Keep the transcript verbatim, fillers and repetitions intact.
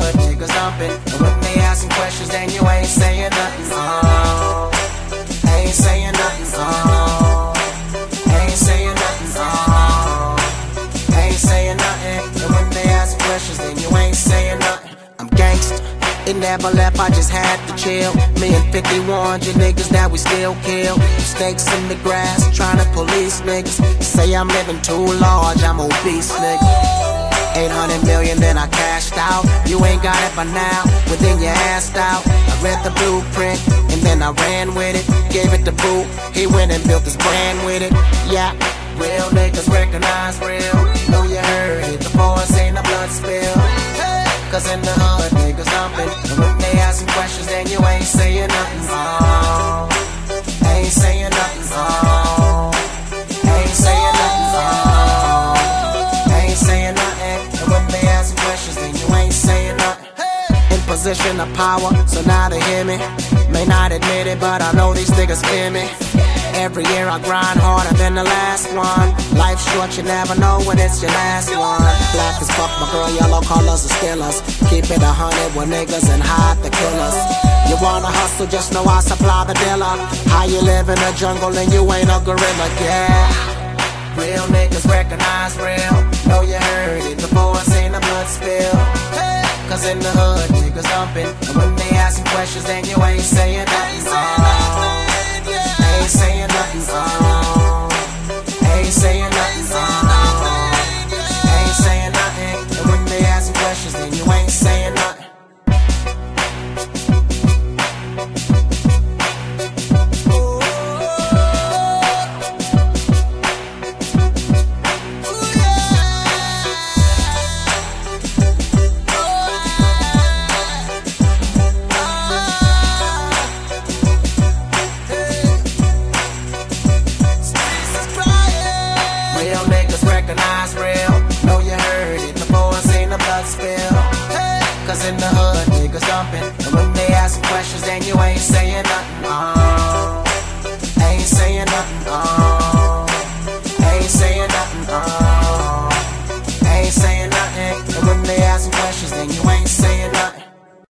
hood, niggas dumping. And when they asking questions, then you ain't saying nothing. Oh, ain't saying nothing. Oh, ain't saying nothing. Oh, ain't saying nothing. And when they ask questions, then you ain't saying nothing. I'm gangsta. It never left, I just had to chill. Me and fifty-one, you niggas that we still kill. Snakes in the grass, trying to police niggas. Say I'm living too large, I'm obese, nigga. eight hundred million, then I cashed out. You ain't got it by now, well then you asked out. I read the blueprint, and then I ran with it. Gave it to Boo, he went and built his brand with it. Yeah, real niggas recognize real. Know you heard it before, seen the blood spill. Cause in the hood, niggas dumping. And when they asking questions, then you ain't saying nothing. Oh, ain't saying nothing. Oh, ain't saying nothing. Oh, ain't saying nothing. And when they asking questions, then you ain't saying nothing. In position of power, so now they hear me. May not admit it, but I know these niggas fear me. Every year I grind harder than the last one. Life's short, you never know when it's your last one. Black as fuck, my girl, yellow colors are stillers. Keep it a hundred with niggas and hide the killers. You wanna hustle, just know I supply the dealer. How you live in the jungle and you ain't a gorilla, yeah. Real niggas recognize real. Know you heard it before I seen the blood spill. Cause in the hood, niggas dumping. And when they asking questions, then you ain't saying nothing. Oh, ain't saying nothing. Oh, ain't saying nothing. Oh, ain't saying nothing. And when they asking questions, then you ain't saying nothing. Recognize real. Know you heard it before I seen the blood spill. Cause in the hood, niggas dumping. And when they asking questions, then you ain't saying nothing. Oh, ain't saying nothing. Oh.